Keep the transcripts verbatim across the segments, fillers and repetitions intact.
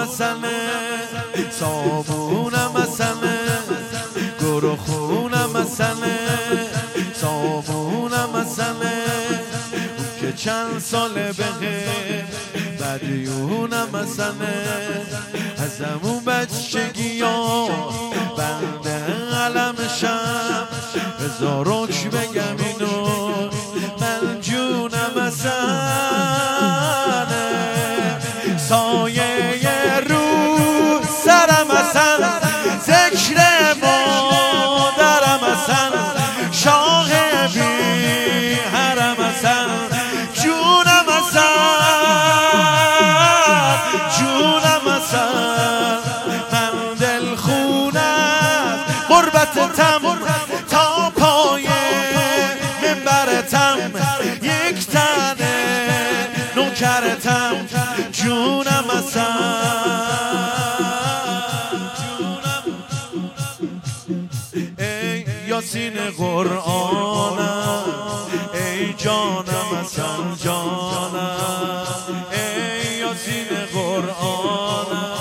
مسنه صابونم مسنه گروه خونم مسنه صابونم مسنه اون که چند ساله بهه بدیونم مسنه از همون بچگی ها بنده علمشم بذار روش بگم اینو من جونم مسنه سایه رو سرم مسن ذکر مادرم مسن شاه بی حرم مسن جونم مسن جونم مسن من دل خونم غربتتم تا پای منبرتم یک تنه نوکرتم جونم مسن ای یاسین قرآنم ای جانم مسن جانم ای یاسین قرآنم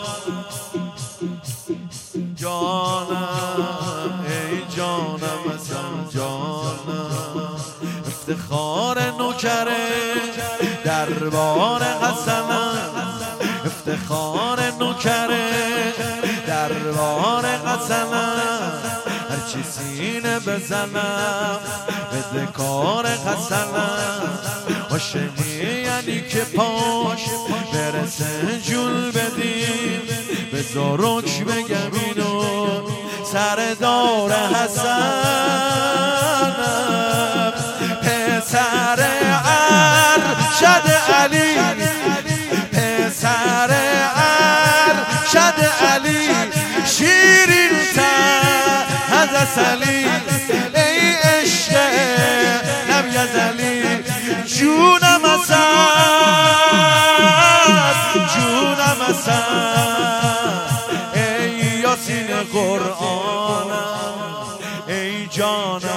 جانم ای جانم مسن جانم افتخار نوکره دربار حسنم افتخار نوکره دربار حسنم هرچی سینه بزنم به دکار حسنم عاشقی یعنی که پاش برسه جول بدیم بذار روش بگم اینو سردار حسنم پسر ارشد علی پسر ارشد علی شیرین تر از عسلی ای عشق لب یزلی جونم مسن جونم مسن ای یاسین قرآنم ای جانم